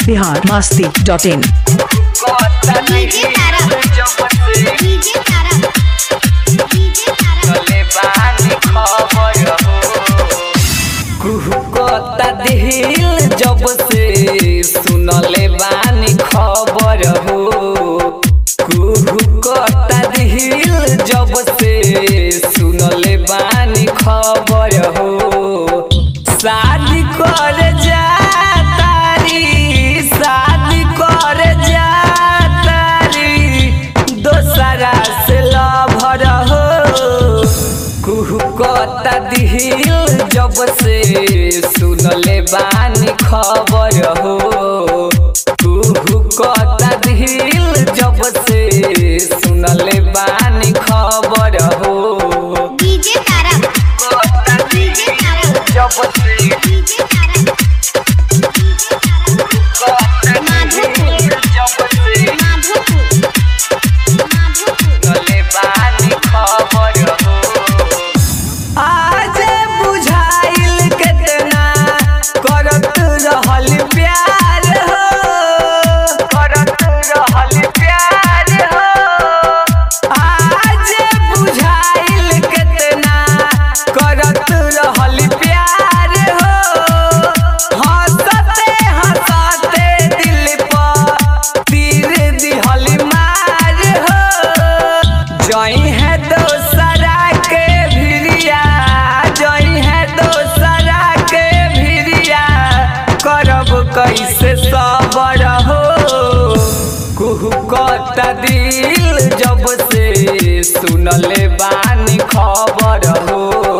biharmasti.in दिल जब से सुनले बानी खबर हो कुहुकता दिल जब से सुनले बानी खबर हो शादी कर जातारी शादी कर जातारी दोसरा से लभर हो कुहुकता दिल जब से सुनले बानी खबर हो कुहुकता दिल जब से सुनले बानी खबर हो डीजे तारा जब से सुनले बानी खबर हो आज बुझाइल कितना करत रहल प्यार हो करत रहल प्यार हो आज बुझाइल कितना करत रहल प्यार हो हंसते हंसते दिल पर तीर दिहल मार हो जई है दोसरा के भिरिया जई है दोसरा के भिरिया करब कैसे सबर हो कुहुकता दिल जब से सुनले बानी खबर हो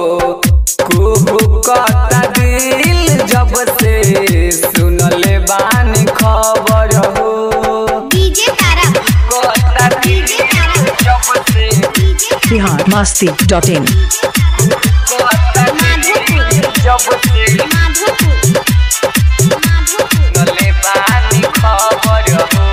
कुहुकता दिल जब से सुनले बानी खबर हो डीजे तारा जब से biharmasti.in जब से सुनले बानी खबर हो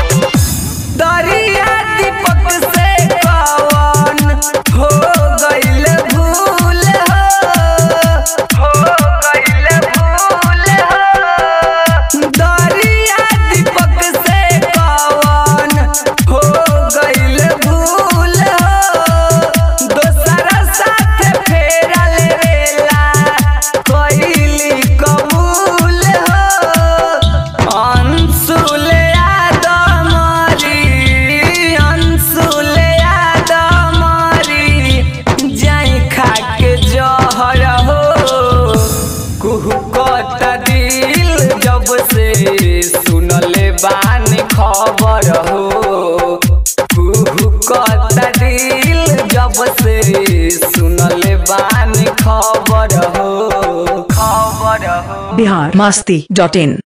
दरिया दीपक से कवन हो गइल भूल हो गइल भूल हो दरिया दीपक से कवन हो गइल भूल हो दोसरा साथ फेरल रेला कइली कबूल हो अंशुल अंशुल जाई खा के जहर हो कुहुकता दिल जब से सुनले बानी खबर हो कुहुकता दिल जब से सुनले बानी खबर हो biharmasti.in